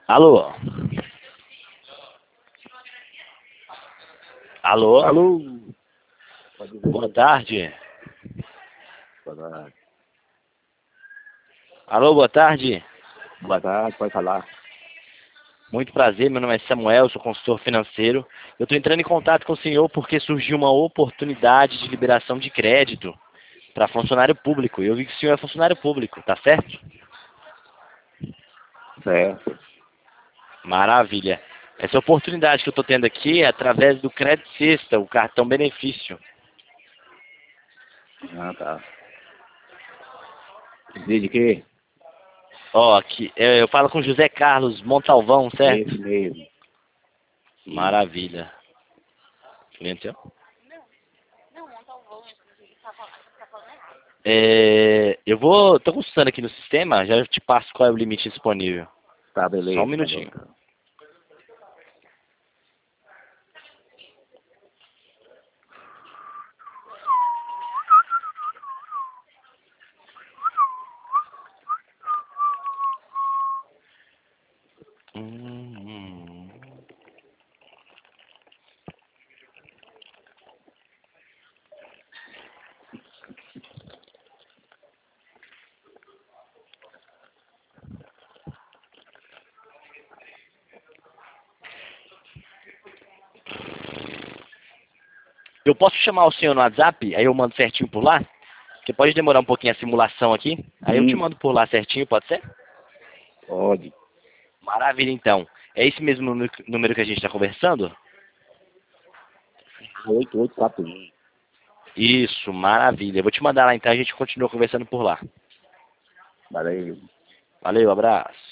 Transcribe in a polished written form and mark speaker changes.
Speaker 1: Alô? Alô?
Speaker 2: Alô? Pode dizer.
Speaker 1: Boa tarde.
Speaker 2: Boa tarde.
Speaker 1: Alô, boa tarde.
Speaker 2: Boa tarde, pode falar.
Speaker 1: Muito prazer, meu nome é Samuel, sou consultor financeiro. Eu estou entrando em contato com o senhor porque surgiu uma oportunidade de liberação de crédito para funcionário público. Eu vi que o senhor é funcionário público, tá certo?
Speaker 2: Certo.
Speaker 1: Maravilha. Essa oportunidade que eu estou tendo aqui é através do Crédito Sexta, o cartão benefício.
Speaker 2: Ah, tá. Diz de quê?
Speaker 1: Ó, aqui, eu falo com José Carlos Montalvão, certo?
Speaker 2: Esse mesmo. Sim.
Speaker 1: Maravilha. Cliente seu? Tô consultando aqui no sistema, já te passo qual é o limite disponível.
Speaker 2: Tá,
Speaker 1: Só um
Speaker 2: beleza. Tá bom,
Speaker 1: minutinho.
Speaker 2: então.
Speaker 1: Hum. Eu posso chamar o senhor no WhatsApp, aí eu mando certinho por lá? Porque pode demorar um pouquinho a simulação aqui. Aí eu te mando por lá certinho, pode ser?
Speaker 2: Pode.
Speaker 1: Maravilha, então. É esse mesmo número que a gente está conversando?
Speaker 2: 8841.
Speaker 1: Isso, maravilha. Eu vou te mandar lá então, a gente continua conversando por lá.
Speaker 2: Valeu.
Speaker 1: Valeu, abraço.